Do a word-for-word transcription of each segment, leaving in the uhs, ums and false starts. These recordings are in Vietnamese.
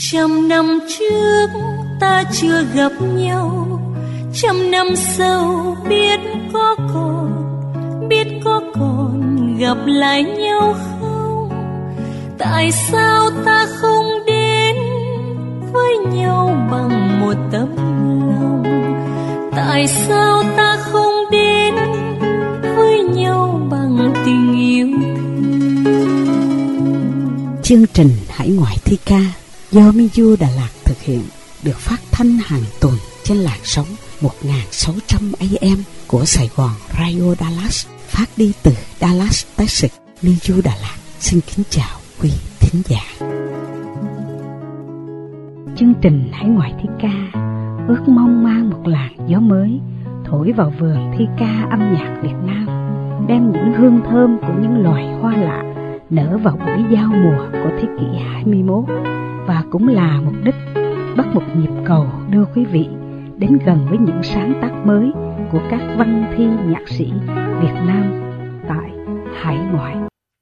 Trăm năm trước ta chưa gặp nhau, trăm năm sau biết có còn, biết có còn gặp lại nhau không? Tại sao ta không đến với nhau bằng một tấm lòng? Tại sao ta không đến với nhau bằng tình yêu thương? Chương trình Hải Ngoại Thi Ca do Miju Đà Lạt thực hiện, được phát thanh hàng tuần trên làn sóng một nghìn sáu trăm A M của Sài Gòn Radio Dallas, phát đi từ Dallas, Texas. Miju Đà Lạt xin kính chào quý thính giả. Chương trình Hải Ngoại Thi Ca ước mong mang một làn gió mới thổi vào vườn thi ca âm nhạc Việt Nam, đem những hương thơm của những loài hoa lạ nở vào buổi giao mùa của thế kỷ hai mươi mốt, và cũng là mục đích bắt một nhịp cầu đưa quý vị đến gần với những sáng tác mới của các văn thi nhạc sĩ Việt Nam tại hải ngoại.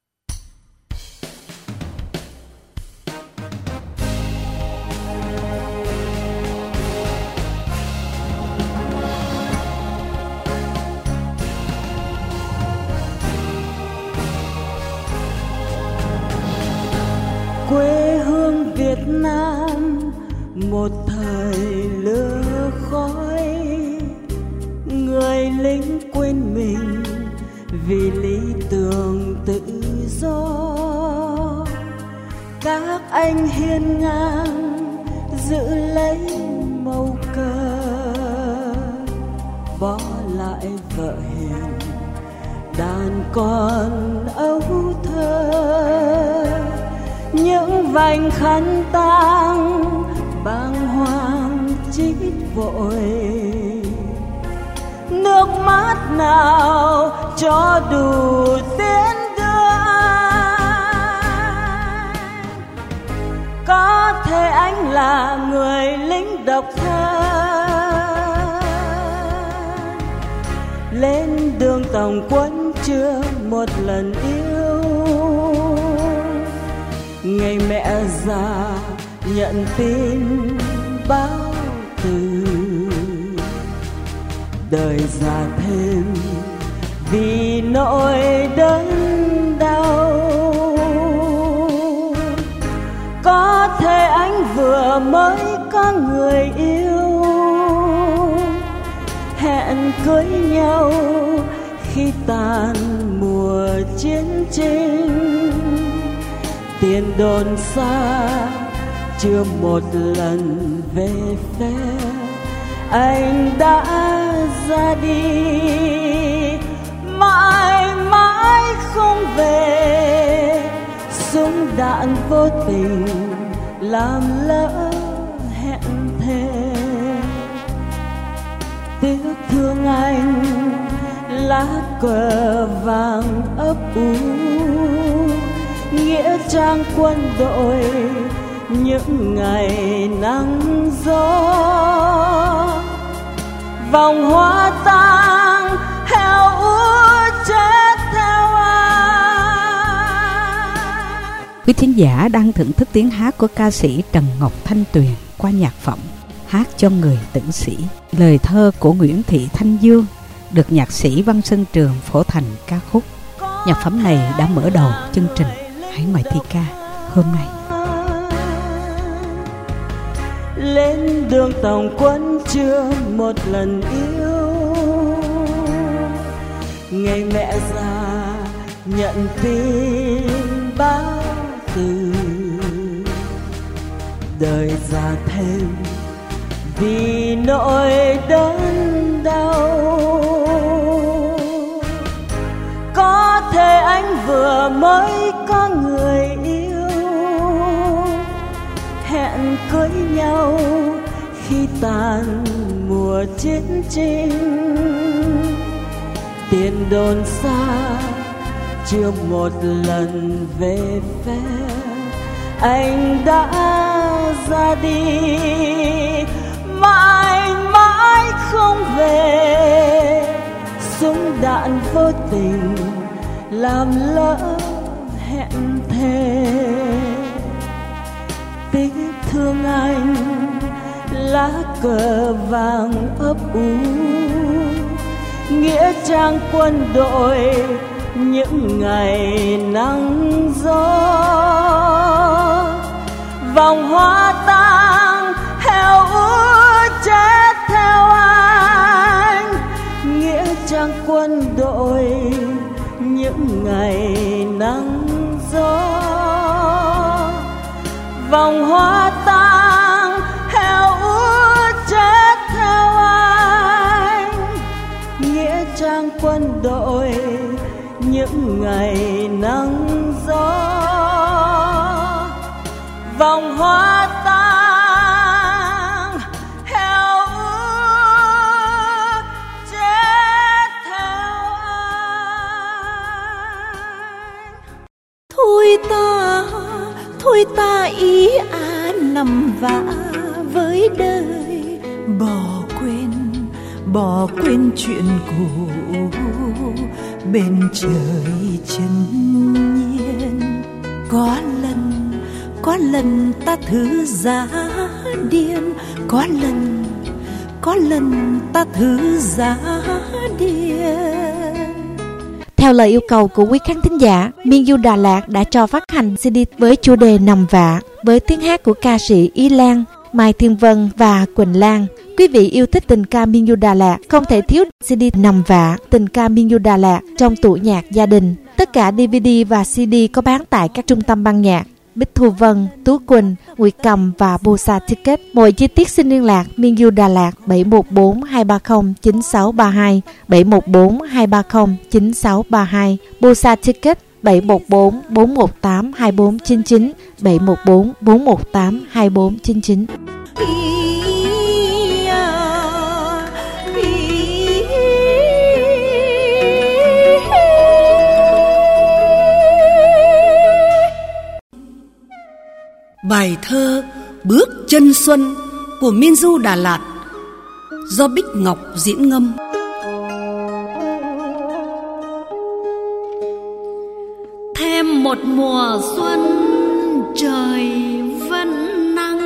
Quê hương Việt Nam một thời lửa khói, người lính quên mình vì lý tưởng tự do. Các anh hiên ngang giữ lấy màu cờ, bỏ lại vợ hiền đàn con âu thơ. Những vành khăn tang bàng hoàng chít vội, nước mắt nào cho đủ tiến đưa. Có thể anh là người lính độc thân, lên đường tổng quân chưa một lần yêu. Ngày mẹ già nhận tin báo từ, đời già thêm vì nỗi đớn đau. Có thể anh vừa mới có người yêu, hẹn cưới nhau khi tàn mùa chiến tranh. Tiền đồn xa chưa một lần về phe, anh đã ra đi mãi mãi không về. Súng đạn vô tình làm lỡ hẹn thề, tiếc thương anh lá cờ vàng ấp ủ, nghĩa trang quân đội những ngày nắng gió. Vòng hoa tang heo úa chết theo ai. Quý thính giả đang thưởng thức tiếng hát của ca sĩ Trần Ngọc Thanh Tuyền qua nhạc phẩm Hát cho người tử sĩ, lời thơ của Nguyễn Thị Thanh Dương, được nhạc sĩ Văn Sơn Trường phổ thành ca khúc. Nhạc phẩm này đã mở đầu chương trình Hải Ngoại Thi Ca hôm nay. Lên đường tổng quân chưa một lần yêu, ngày mẹ già nhận tin báo từ, đời già thêm vì nỗi đớn đau. Có thể anh vừa mới có người yêu, hẹn cưới nhau khi tàn mùa chiến tranh. Tiền đồn xa chưa một lần về phe, anh đã ra đi mãi mãi không về. Súng đạn vô tình làm lỡ hẹn thề, tiếc thương lá cờ vàng ấp ủ, nghĩa trang quân đội những ngày nắng gió. Vòng hoa tang heo úa chết theo anh, nghĩa trang quân đội những ngày nắng gió. Vòng hoa tang heo úa chết theo anh, nghĩa trang quân đội những ngày nắng gió. Vòng hoa tang heo úa chết theo anh. Thôi ta, thôi ta ý à nằm vã với đời, bỏ quên, bỏ quên chuyện cũ bên trời chân nhiên. Có lần, có lần ta thử giá điên, có lần, có lần ta thử giá điên. Theo lời yêu cầu của quý khán thính giả, Miên Du Đà Lạt đã cho phát hành xê đê với chủ đề Nằm Vạ với tiếng hát của ca sĩ Y Lan, Mai Thiên Vân và Quỳnh Lan. Quý vị yêu thích tình ca Miên Du Đà Lạt không thể thiếu xê đê Nằm Vạ, tình ca Miên Du Đà Lạt trong tủ nhạc gia đình. Tất cả đê vê đê và xê đê có bán tại các trung tâm ban nhạc Bích Thu Vân, Tú Quỳnh, Nguyệt Cầm và Bosa Ticket. Mọi chi tiết xin liên lạc Miên Du Đà Lạt bảy một bốn hai ba không chín sáu ba hai, bảy một bốn hai ba không chín sáu ba hai, Bosa Ticket bảy một bốn bốn một tám hai bốn chín chín, bảy một bốn bốn một tám hai bốn chín chín. Bài thơ Bước chân xuân của Miên Du Đà Lạt do Bích Ngọc diễn ngâm. Thêm một mùa xuân trời vẫn nắng,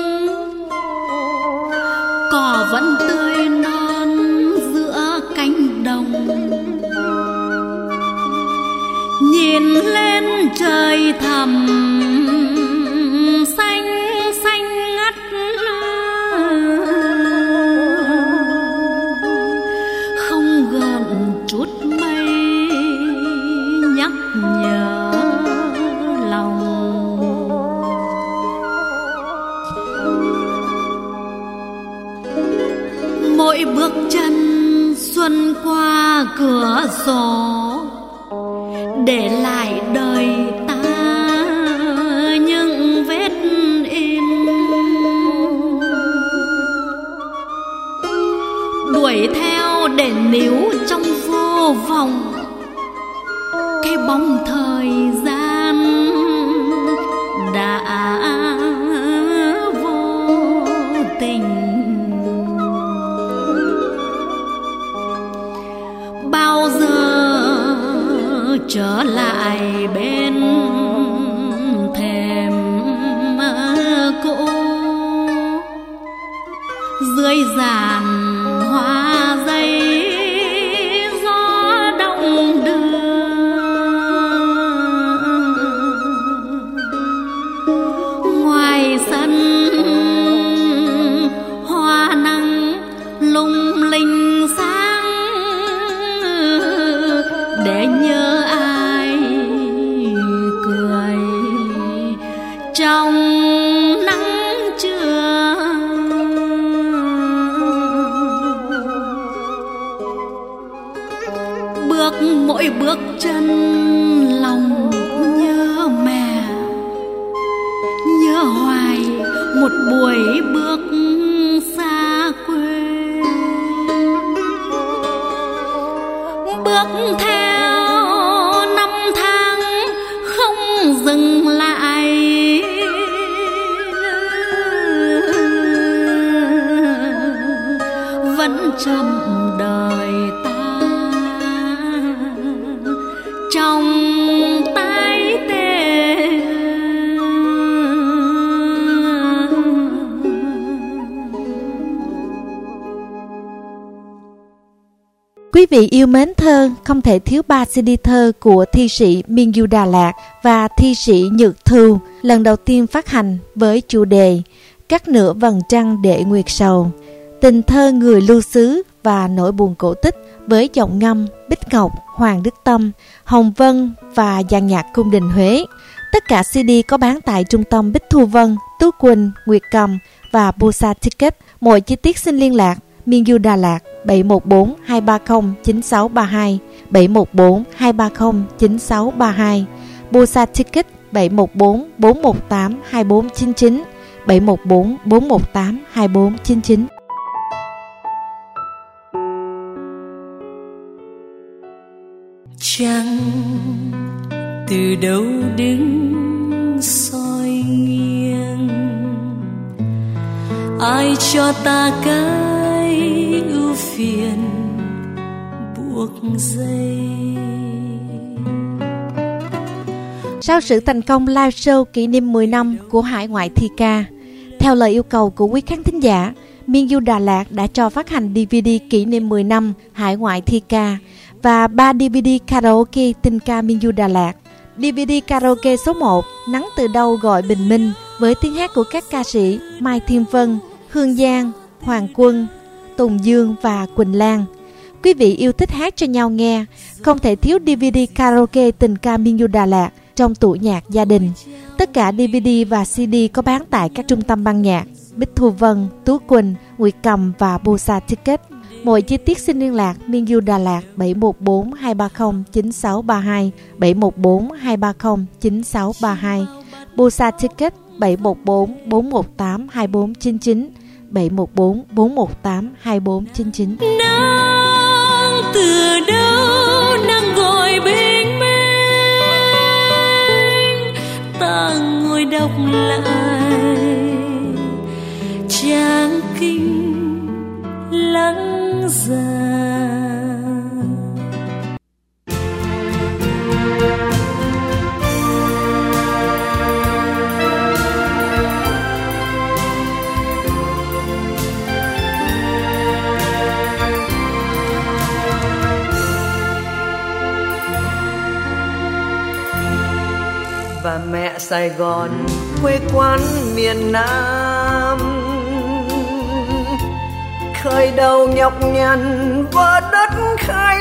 cỏ vẫn tươi non giữa cánh đồng. Nhìn lên trời thẳm xanh xanh ngắt, không gợn chút mây nhắc nhở lòng. Mỗi bước chân xuân qua cửa sổ để lại đời ta những vết in. Đuổi theo để níu trong vô vọng cái bóng thời gian đã vô tình. Bao giờ trở lại bên thềm cũ, dưới giàn hoa dây gió đông đưa. Ngoài sân hoa nắng lung linh sáng, để nhớ ai cười trong nắng trưa. Bước mỗi bước chân lòng nhớ mẹ, nhớ hoài một buổi bước xa quê. Bước theo năm tháng không dừng lại, vẫn chậm đời ta trong tái tê. Quý vị yêu mến thơ, không thể thiếu ba xê đê thơ của thi sĩ Miên Du Đà Lạt và thi sĩ Nhược Thu, lần đầu tiên phát hành với chủ đề Cắt nửa vầng trăng để nguyệt sầu, tình thơ người lưu xứ và nỗi buồn cổ tích với giọng ngâm Bích Ngọc, Hoàng Đức Tâm, Hồng Vân và dàn nhạc cung đình Huế. Tất cả xê đê có bán tại trung tâm Bích Thu Vân, Tú Quỳnh, Nguyệt Cầm và Busa Ticket. Mọi chi tiết xin liên lạc Miên Du Đà Lạt bảy một bốn hai ba không chín sáu ba hai, bảy một bốn hai ba không chín sáu ba hai, Busa Ticket bảy một bốn bốn một tám hai bốn chín chín, bảy một bốn bốn một tám hai bốn chín chín. Trăng từ đâu đứng soi nghiêng, ai cho ta cái ưu phiền buộc dây. Sau sự thành công live show kỷ niệm mười năm của Hải Ngoại Thi Ca, theo lời yêu cầu của quý khán thính giả, Miên Du Đà Lạt đã cho phát hành đê vê đê kỷ niệm mười năm Hải Ngoại Thi Ca và ba đê vê đê karaoke tình ca Miên Du Đà Lạt. đê vê đê karaoke số một Nắng từ đâu gọi bình minh với tiếng hát của các ca sĩ Mai Thiên Vân, Hương Giang, Hoàng Quân, Tùng Dương và Quỳnh Lan. Quý vị yêu thích hát cho nhau nghe, không thể thiếu đê vê đê karaoke tình ca Miên Du Đà Lạt trong tủ nhạc gia đình. Tất cả đê vê đê và xê đê có bán tại các trung tâm ban nhạc Bích Thu Vân, Tú Quỳnh, Nguyệt Cầm và Busa Ticket. Mọi chi tiết xin liên lạc Miên Du Đà Lạt bảy một bốn hai ba không chín sáu ba hai, bảy một bốn hai ba không chín sáu ba hai, Busa Ticket bảy một bốn bốn một tám hai bốn chín chín, bảy một bốn bốn một tám hai bốn chín chín. Nắng từ đâu nắng gọi bình minh, ta ngồi đọc lại trang kinh lắng già. Và mẹ Sài Gòn quê quán miền Nam, khởi đầu nhọc nhằn vỡ đất khai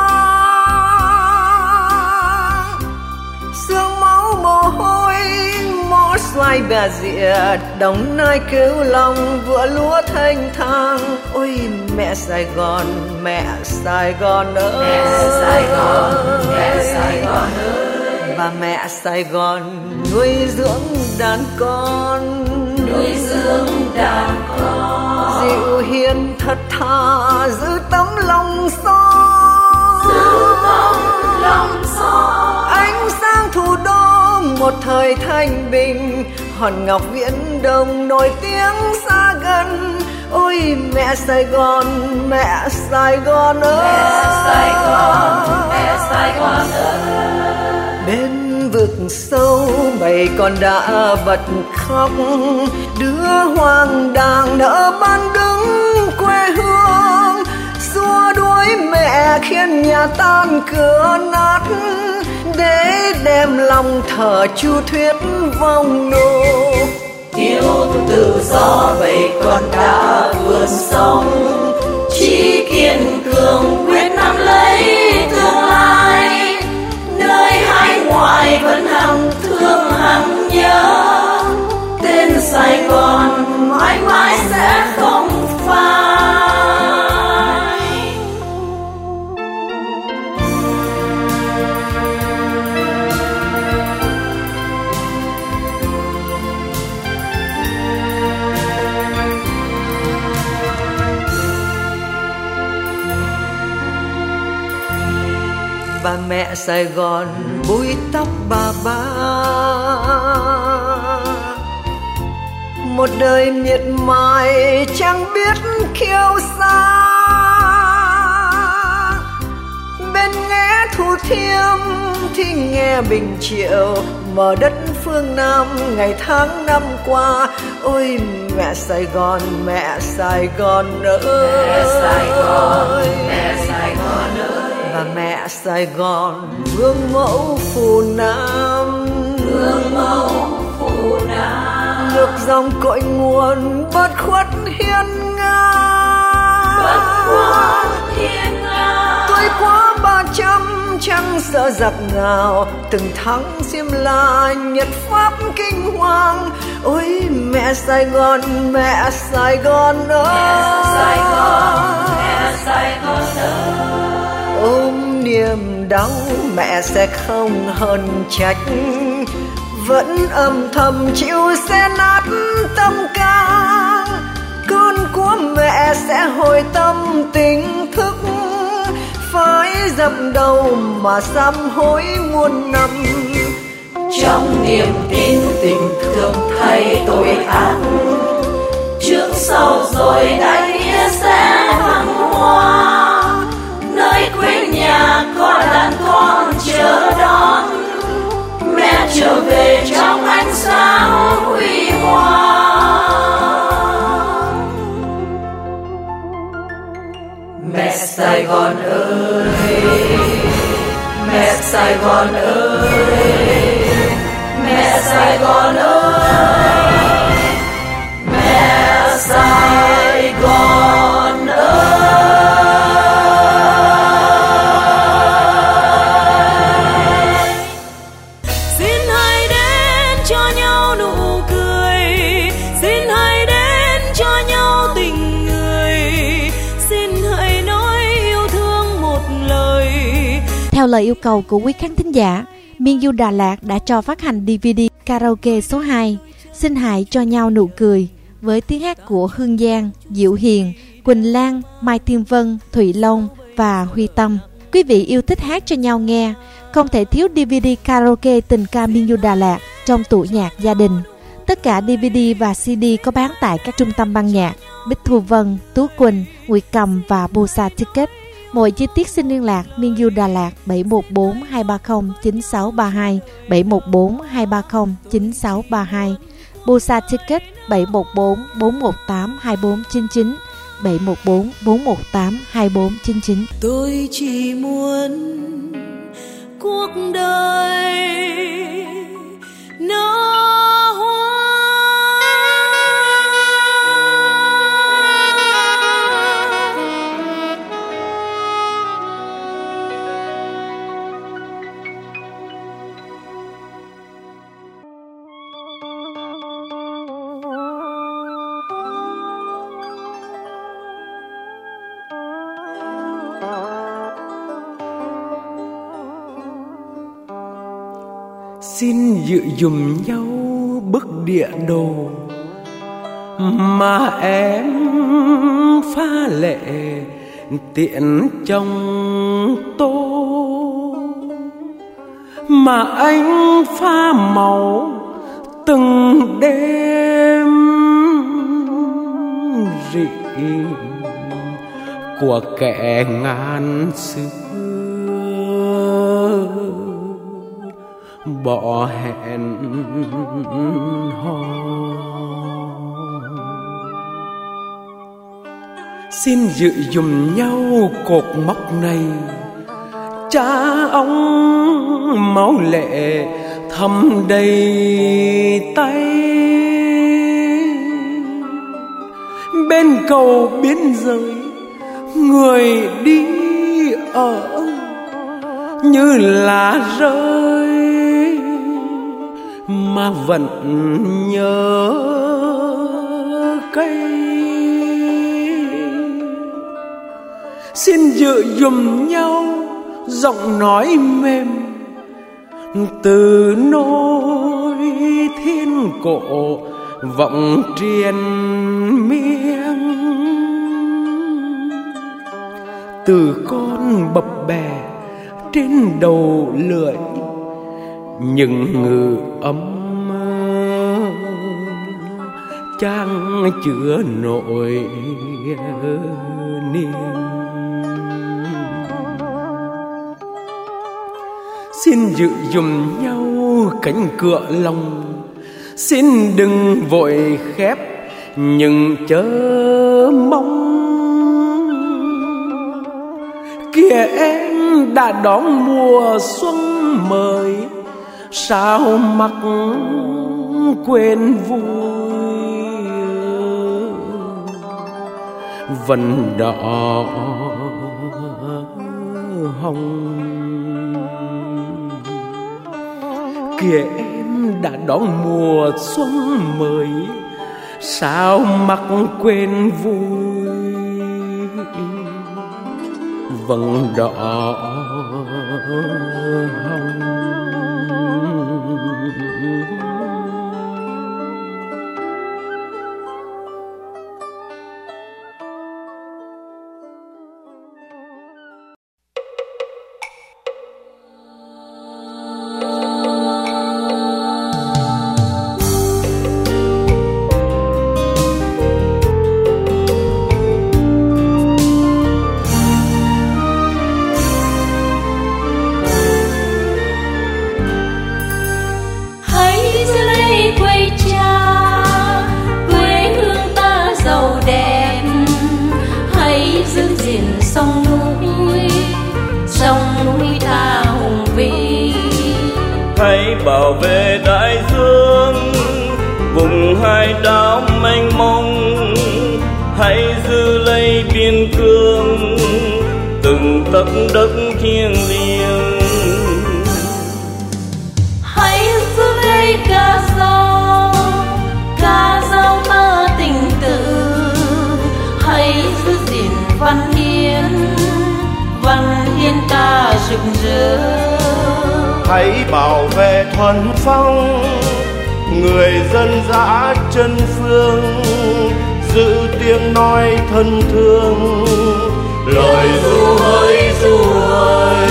hoang, sương máu mồ hôi mõ xoay bè dịa, Đồng Nai Cửu Long vựa lúa thanh thang. Ôi mẹ Sài Gòn, mẹ Sài Gòn ơi, mẹ Sài Gòn, mẹ Sài Gòn ơi. Và mẹ Sài Gòn nuôi dưỡng đàn con, nuôi dưỡng đàn con, dịu hiền thật thà giữ tấm lòng son, giữ tấm lòng son. Ánh sáng thủ đô một thời thanh bình, hòn ngọc Viễn Đông nổi tiếng xa gần. Ôi mẹ Sài Gòn, mẹ Sài Gòn ơi, mẹ Sài Gòn, mẹ Sài Gòn ơi. Bên vực sâu bầy con đã bật khóc, đứa hoang đàng nỡ ban đứng quê hương, xua đuổi mẹ khiến nhà tan cửa nát, để đem lòng thờ Chu Thuyết vong nô. Yêu tự do bầy con đã vượt sông, chí kiên cường quyết nắm lấy tương lai, nơi hải ngoại vẫn hằng thương hằng nhớ, tên Sài Gòn mãi mãi sẽ không phai. Bà mẹ Sài Gòn búi tóc bà ba, một đời miệt mài chẳng biết kiêu sa. Bên nghe Thủ Thiêm thì nghe Bình Triệu, mở đất phương Nam ngày tháng năm qua. Ôi mẹ Sài Gòn, mẹ Sài Gòn ơi, mẹ Sài Gòn, mẹ Sài Gòn và mẹ Sài Gòn, gương mẫu phù Nam, gương mẫu phù Nam, ngược dòng cội nguồn bất khuất hiên ngang, bất khuất hiên ngang. tuổi qua ba trăm chẳng sợ giặc nào, từng thắng xiêm la nhật pháp kinh hoàng. Ôi mẹ Sài Gòn, mẹ Sài Gòn ơi, mẹ Sài Gòn, mẹ Sài Gòn ơi. ôm niềm đau mẹ sẽ không hờn trách, vẫn âm thầm chịu xé nát tâm can. Con của mẹ sẽ hồi tâm tỉnh thức, phải dập đầu mà sám hối muôn năm. Trong niềm tin tình thương thay tội ác, trước sau rồi đại nghĩa sẽ thăng hoa. Nơi quê nhà có đàn con chờ đón, mẹ trở về trong ánh sáng huy hoàng. Mẹ Sài Gòn ơi, mẹ Sài Gòn ơi, mẹ Sài Gòn ơi, mẹ Sài Gòn ơi. Xin hãy đến cho nhau nụ cười, xin hãy đến cho nhau tình người, xin hãy nói yêu thương một lời. Theo lời yêu cầu của quý khán thính giả, Miên Du Đà Lạt đã cho phát hành đê vê đê karaoke số hai Xin hãy cho nhau nụ cười với tiếng hát của Hương Giang, Diệu Hiền, Quỳnh Lan, Mai Thiên Vân, Thụy Long và Huy Tâm. Quý vị yêu thích hát cho nhau nghe, không thể thiếu đê vê đê karaoke tình ca Miên Du Đà Lạt trong tủ nhạc gia đình. Tất cả đê vê đê và xê đê có bán tại các trung tâm ban nhạc Bích Thu Vân, Tú Quỳnh, Nguyệt Cầm và Bosa Ticket. Mọi chi tiết xin liên lạc Miên Du Đà Lạt bảy một bốn hai ba không chín sáu ba hai, bảy một bốn hai ba không chín sáu ba hai, Bosa Ticket bảy một bốn bốn một tám hai bốn chín chín, bảy một bốn bốn một tám hai bốn chín chín. Tôi chỉ muốn cuộc đời nở hoa. Xin dự dùm nhau bức địa đồ mà em pha lệ tiện trong tô, mà anh pha màu từng đêm rị của kẻ ngàn xưa bỏ hẹn hò. Xin dự dùm nhau cột mốc này, cha ông máu lệ thấm đầy tay. Bên cầu biên giới người đi ở như lá rơi mà vẫn nhớ cây. Xin dự dùm nhau giọng nói mềm từ nỗi thiên cổ vọng triền miên, từ con bập bè trên đầu lưỡi những ngự ấm trang chứa nỗi niềm. Xin dự dùm nhau cánh cửa lòng, xin đừng vội khép nhưng chớ mong. Kìa em đã đón mùa xuân mới, sao mặc quên vui. Vân đỏ hồng kìa, em đã đón mùa xuân mới, sao mặc quên vui. Vân đỏ hồng bảo vệ đại dương, vùng hải đảo mênh mông, hãy giữ lấy biên cương từng tấc đất thiêng liêng. Hãy giữ lấy ca dao, ca dao ta tình tự, hãy giữ gìn văn hiến, văn hiến ta rực rỡ. Hãy bảo vệ thuần phong, người dân dã chân phương, giữ tiếng nói thân thương, lời ru hỡi ru hỡi.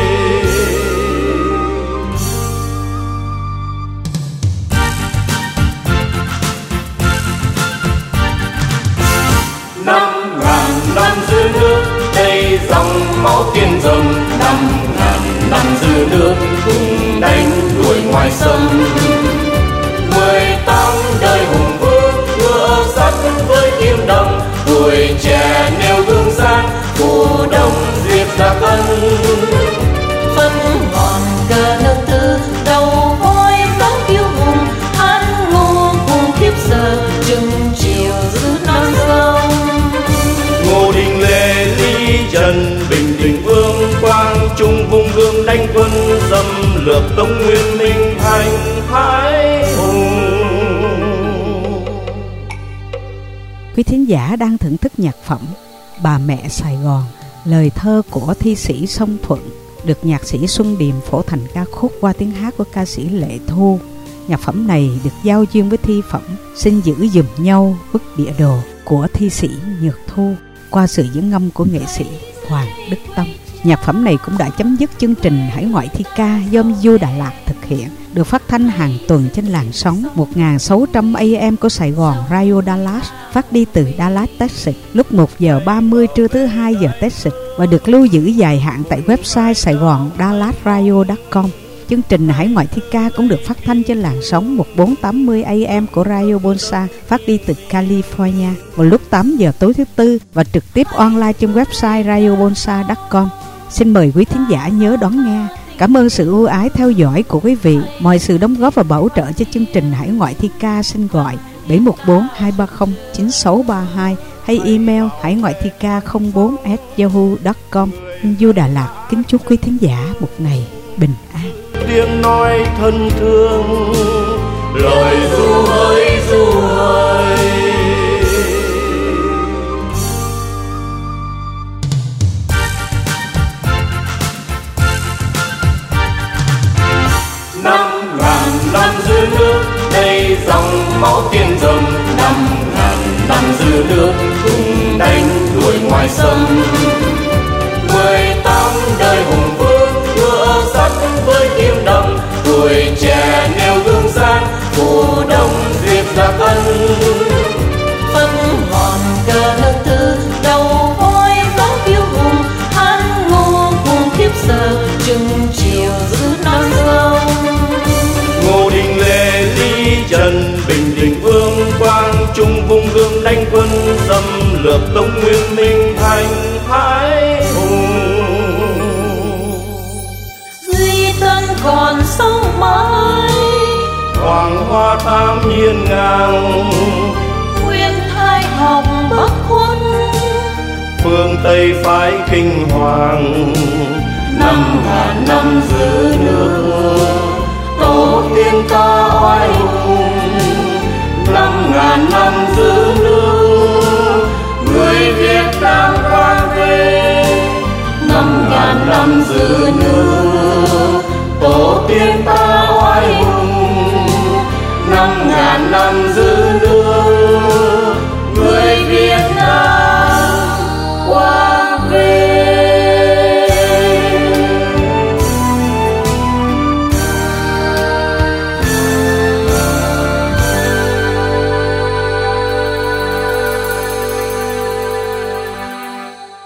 Năm ngàn năm giữ nước, đây dòng máu tiên dòng. Năm ngàn năm giữ nước, cũng đánh đuổi ngoài sông. Mười tám đời hùng vương, ngựa sắt với kim đồng, tuổi trẻ nêu gương sáng, phù đông diệt giặc ân. Phân ngọn cờ nước tư, đầu voi dáng kiêu hùng, hát ngô cùng kiếp giờ, chừng chiều giữ non sông. Ngô Đình Lê, Lý Trần, Bình Định Vương, Quang Trung vùng gương đánh quân, xâm lược Tống Nguyên Minh Thành Hải Hùng. Quý thính giả đang thưởng thức nhạc phẩm Bà Mẹ Sài Gòn, lời thơ của thi sĩ Song Thuận, được nhạc sĩ Xuân Điềm phổ thành ca khúc qua tiếng hát của ca sĩ Lệ Thu. Nhạc phẩm này được giao duyên với thi phẩm Xin Giữ Giùm Nhau Bức Địa Đồ của thi sĩ Nhược Thu qua sự diễn ngâm của nghệ sĩ Hoàng Đức Tâm. Nhạc phẩm này cũng đã chấm dứt chương trình Hải Ngoại Thi Ca do Mizu Đà Lạt thực hiện, được phát thanh hàng tuần trên làn sóng một nghìn sáu trăm A M của Sài Gòn Radio Dallas, phát đi từ Dallas, Texas lúc một giờ ba mươi trưa thứ hai giờ Texas, và được lưu giữ dài hạn tại website Sài Gòn Dallas Radio chấm com. Chương trình Hải Ngoại Thi Ca cũng được phát thanh trên làn sóng một nghìn bốn trăm tám mươi A M của Radio Bonsa, phát đi từ California vào lúc tám giờ tối thứ Tư và trực tiếp online trên website radio bonsa chấm com. Xin mời quý thính giả nhớ đón nghe. Cảm ơn sự ưu ái theo dõi của quý vị. Mọi sự đóng góp và bảo trợ cho chương trình Hải Ngoại Thi Ca xin gọi bảy một bốn hai ba không chín sáu ba hai hay email hải ngoại thi ca không bốn a yahoo chấm com. Du Đà Lạt kính chúc quý thính giả một ngày bình an. Tiếng nói thân thương, lời ru hỡi ru hỡi. Năm ngàn năm giữ nước, đây dòng máu tiên dòng. Năm ngàn năm giữ nước, cũng đánh đuổi ngoài sông. Mười tám đời hùng vương, ngựa sắt với kim đồng, tuổi trẻ nêu gương sáng, phù đông diệt giặc ân. Phân ngọn cờ nước tư, đầu voi dáng kiêu hùng, hát ngô cùng kiếp giờ, chừng chiều giữ non sông. Ngô Đình Lê, Lý Trần, Bình Định Vương, Quang Trung vùng gương đánh quân, xâm lược Tống Nguyên Minh Thành Hải Hùng. hoàng hoa tam hiên ngang. Nguyên thai học bắc khuất, phương Tây phái kinh hoàng. Năm ngàn năm giữ nước, tổ tiên ta oai hùng. Năm ngàn năm giữ